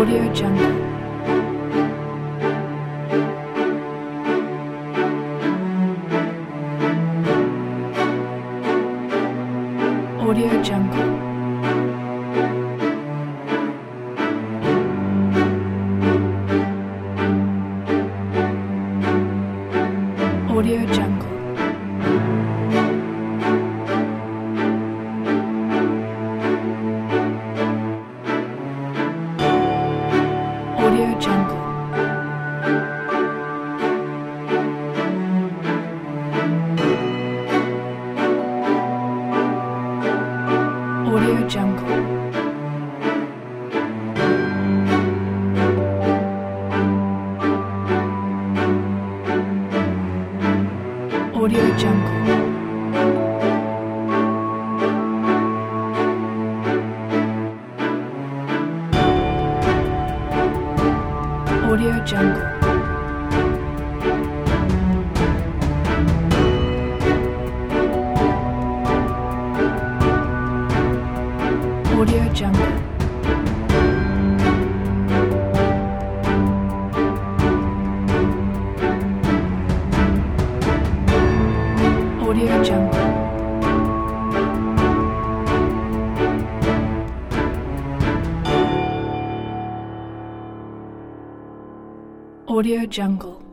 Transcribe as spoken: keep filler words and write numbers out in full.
Audio Jungle. Audio Jungle. Audio Jungle. Audio Jungle. Audio Jungle. Audio Jungle. Audio Jungle. Audio Jungle. Audio Jungle. Audio Jungle.